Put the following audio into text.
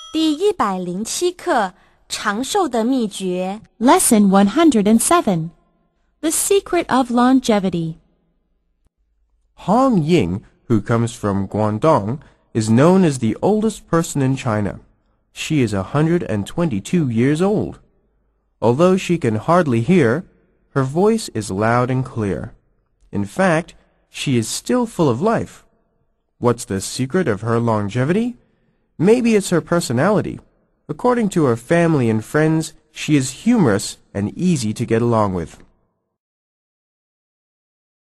第107课长寿的秘诀 Lesson 107 The Secret of Longevity. Hong Ying, who comes from Guangdong, is known as the oldest person in China. She is 122 years old. Although she can hardly hear, her voice is loud and clear. In fact, she is still full of life. What's the secret of her longevity? Maybe it's her personality. According to her family and friends, she is humorous and easy to get along with.